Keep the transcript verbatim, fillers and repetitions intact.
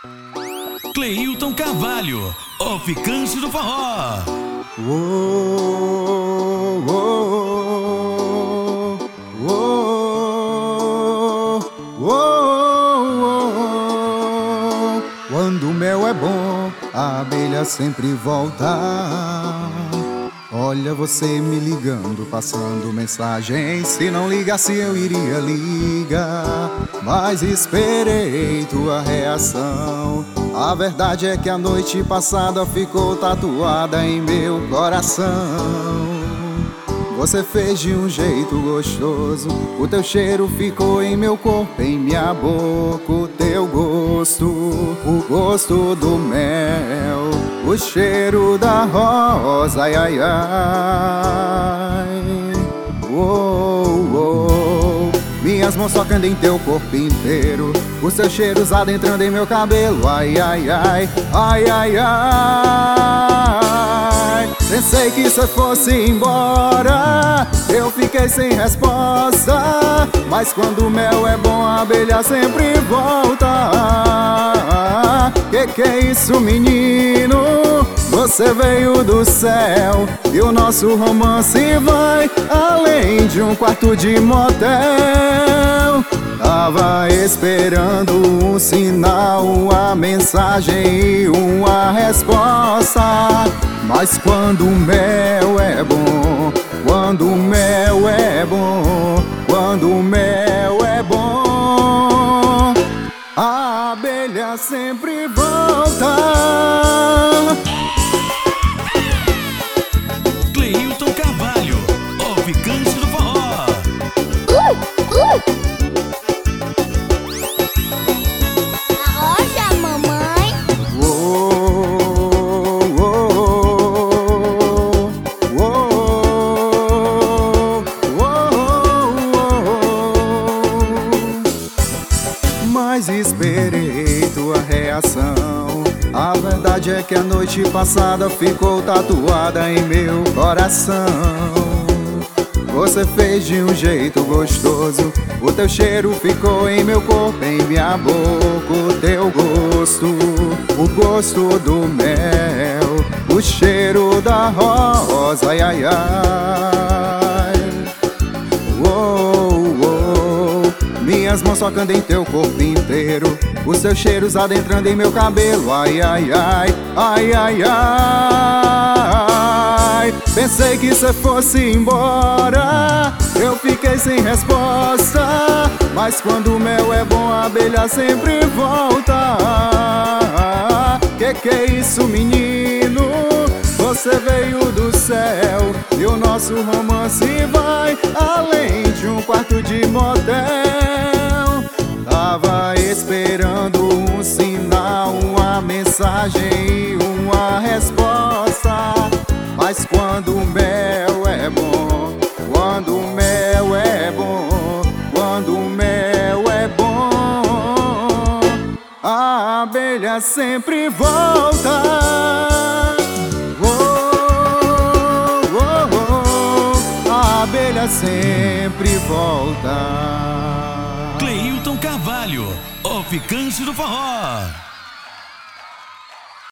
Cleilton Carvalho, o ficante do forró. Oh, oh, oh, oh, oh, oh. Quando o mel é bom, a abelha sempre volta. Olha você me ligando, passando mensagem. Se não ligasse eu iria ligar, mas esperei tua reação. A verdade é que a noite passada ficou tatuada em meu coração. Você fez de um jeito gostoso, o teu cheiro ficou em meu corpo, em minha boca. O teu gosto, o gosto do mel, o cheiro da rosa, ai, ai, ai. Oh, oh. Minhas mãos tocando em teu corpo inteiro, os teus cheiros adentrando em meu cabelo, ai, ai, ai, ai, ai, ai. Pensei que você fosse embora, eu fiquei sem resposta, mas quando o mel é bom, a abelha sempre volta. Que que é isso, menino? Você veio do céu e o nosso romance vai além de um quarto de motel. Tava esperando um sinal, uma mensagem e uma resposta. Mas quando o mel é bom, quando o mel é bom, quando o mel é bom, a abelha sempre volta. Cleilton Carvalho, o ficante do forró. Uh, uh. Aonde, mamãe? Oh, oh, oh, oh, oh, oh. Mas esperei tua reação. A verdade é que a noite passada ficou tatuada em meu coração. Você fez de um jeito gostoso, o teu cheiro ficou em meu corpo, em minha boca. O teu gosto, o gosto do mel, o cheiro da rosa, ai, ai, ai. Oh, oh. Minhas mãos tocando em teu corpo inteiro, os teus cheiros adentrando em meu cabelo, ai, ai, ai, ai, ai, ai. Pensei que você fosse embora, eu fiquei sem resposta, mas quando o mel é bom, a abelha sempre volta. Que que é isso, menino? Você veio do céu e o nosso romance vai além de um quarto de motel. Tava esperando um sinal, uma mensagem e uma resposta. Mas quando o mel é bom, quando o mel é bom, quando o mel é bom, a abelha sempre volta. Oh, oh, oh, a abelha sempre volta. Cleilton Carvalho, o ficante do forró.